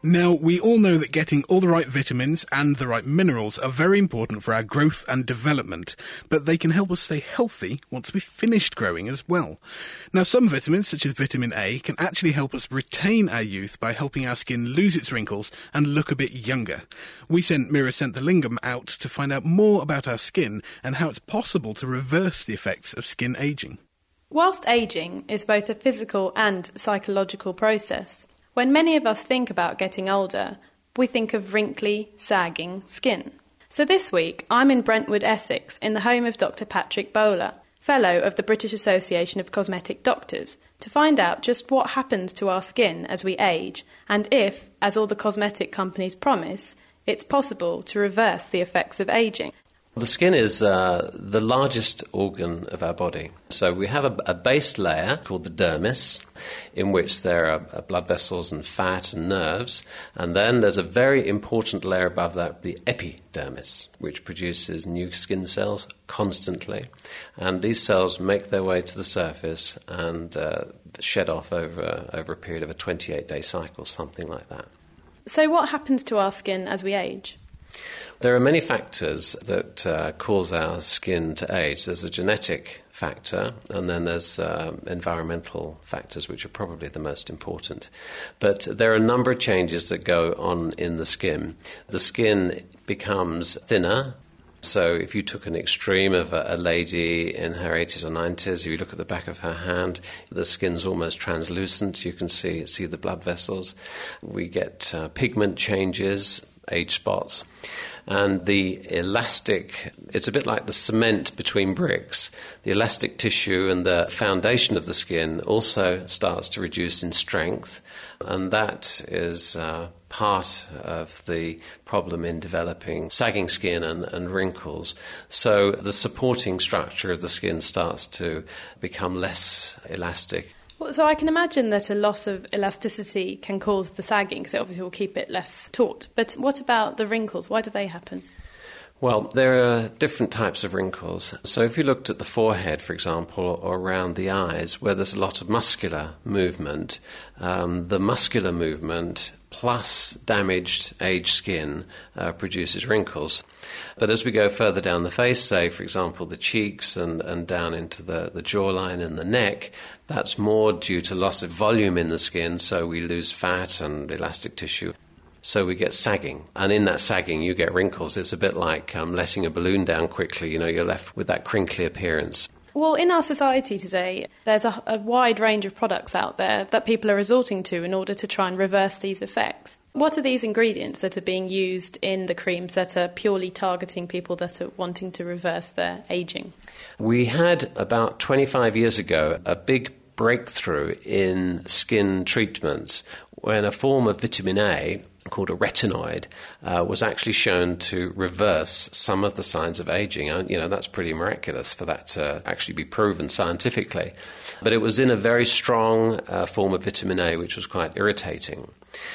Now, we all know that getting all the right vitamins and the right minerals are very important for our growth and development, but they can help us stay healthy once we've finished growing as well. Now, some vitamins, such as vitamin A, can actually help us retain our youth by helping our skin lose its wrinkles and look a bit younger. We sent Mira Senthilingam out to find out more about our skin and how it's possible to reverse the effects of skin ageing. Whilst ageing is both a physical and psychological process, when many of us think about getting older, we think of wrinkly, sagging skin. So this week, I'm in Brentwood, Essex, in the home of Dr. Patrick Bowler, Fellow of the British Association of Cosmetic Doctors, to find out just what happens to our skin as we age, and if, as all the cosmetic companies promise, it's possible to reverse the effects of ageing. The skin is the largest organ of our body. So we have a base layer called the dermis, in which there are blood vessels and fat and nerves. And then there's a very important layer above that, the epidermis, which produces new skin cells constantly. And these cells make their way to the surface and shed off over a period of a 28-day cycle, something like that. So what happens to our skin as we age? There are many factors that cause our skin to age. There's a genetic factor, and then there's environmental factors, which are probably the most important. But there are a number of changes that go on in the skin. The skin becomes thinner. So if you took an extreme of a lady in her 80s or 90s, if you look at the back of her hand, the skin's almost translucent. You can see the blood vessels. We get pigment changes, age spots. And the elastic, it's a bit like the cement between bricks. The elastic tissue and the foundation of the skin also starts to reduce in strength. And that is part of the problem in developing sagging skin and wrinkles. So the supporting structure of the skin starts to become less elastic. So I can imagine that a loss of elasticity can cause the sagging, because it obviously will keep it less taut. But what about the wrinkles? Why do they happen? Well, there are different types of wrinkles. So if you looked at the forehead, for example, or around the eyes, where there's a lot of muscular movement, the muscular movement plus damaged aged skin produces wrinkles. But as we go further down the face, say, for example, the cheeks and down into the jawline and the neck, that's more due to loss of volume in the skin, so we lose fat and elastic tissue. So we get sagging. And in that sagging, you get wrinkles. It's a bit like letting a balloon down quickly. You know, you're left with that crinkly appearance. Well, in our society today, there's a wide range of products out there that people are resorting to in order to try and reverse these effects. What are these ingredients that are being used in the creams that are purely targeting people that are wanting to reverse their ageing? We had, about 25 years ago, a big breakthrough in skin treatments when a form of vitamin A called a retinoid was actually shown to reverse some of the signs of aging. You know, that's pretty miraculous for that to actually be proven scientifically. But it was in a very strong form of vitamin A, which was quite irritating.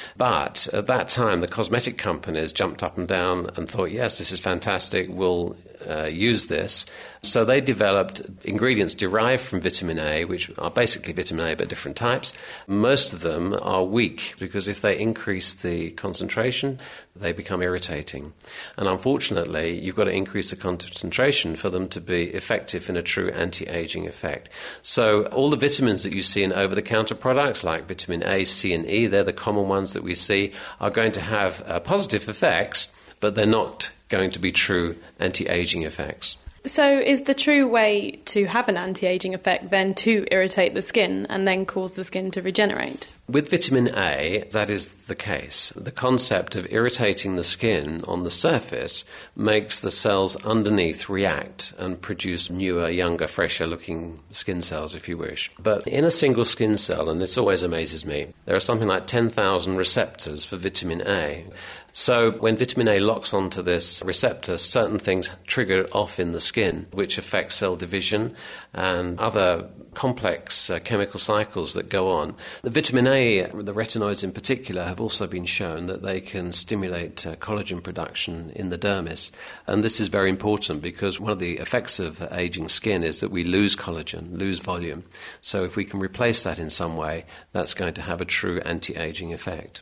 But at that time, the cosmetic companies jumped up and down and thought, yes, this is fantastic, we'll use this. So they developed ingredients derived from vitamin A, which are basically vitamin A but different types. Most of them are weak because if they increase the concentration, they become irritating. And unfortunately, you've got to increase the concentration for them to be effective in a true anti-aging effect. So all the vitamins that you see in over-the-counter products like vitamin A, C and E, they're the common ones that we see, are going to have positive effects, but they're not going to be true anti-aging effects. So is the true way to have an anti-aging effect then to irritate the skin and then cause the skin to regenerate? With vitamin A, that is the case. The concept of irritating the skin on the surface makes the cells underneath react and produce newer, younger, fresher-looking skin cells, if you wish. But in a single skin cell, and this always amazes me, there are something like 10,000 receptors for vitamin A. So when vitamin A locks onto this receptor, certain things trigger off in the skin, which affect cell division and other complex chemical cycles that go on. The vitamin A, the retinoids in particular, have also been shown that they can stimulate collagen production in the dermis. And this is very important because one of the effects of aging skin is that we lose collagen, lose volume. So if we can replace that in some way, that's going to have a true anti-aging effect.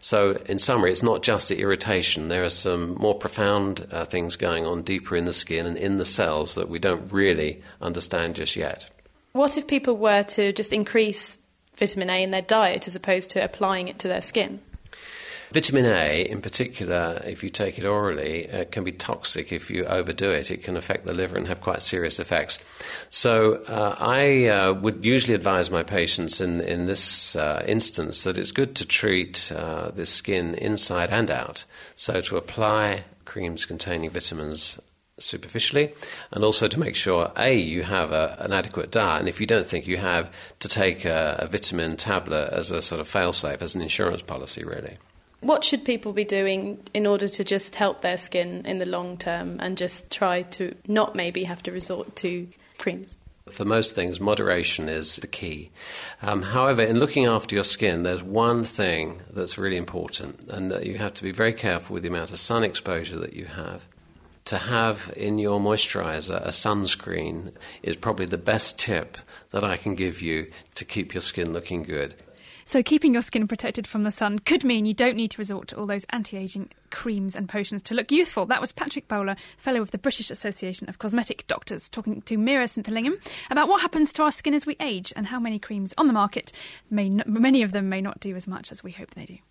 So in summary, it's not just the irritation. There are some more profound things going on deeper in the skin and in the cells that we don't really understand just yet. What if people were to just increase vitamin A in their diet as opposed to applying it to their skin? Vitamin A, in particular, if you take it orally, can be toxic if you overdo it. It can affect the liver and have quite serious effects. So I would usually advise my patients in this instance that it's good to treat the skin inside and out. So to apply creams containing vitamins superficially, and also to make sure, A, you have an adequate diet, and if you don't think you have, to take a vitamin tablet as a sort of fail-safe, as an insurance policy, really. What should people be doing in order to just help their skin in the long term and just try to not maybe have to resort to creams? For most things, moderation is the key. However, in looking after your skin, there's one thing that's really important, and that you have to be very careful with the amount of sun exposure that you have. To have in your moisturiser a sunscreen is probably the best tip that I can give you to keep your skin looking good. So keeping your skin protected from the sun could mean you don't need to resort to all those anti-ageing creams and potions to look youthful. That was Patrick Bowler, Fellow of the British Association of Cosmetic Doctors, talking to Mira Sinthilingam about what happens to our skin as we age and how many creams on the market, many of them may not do as much as we hope they do.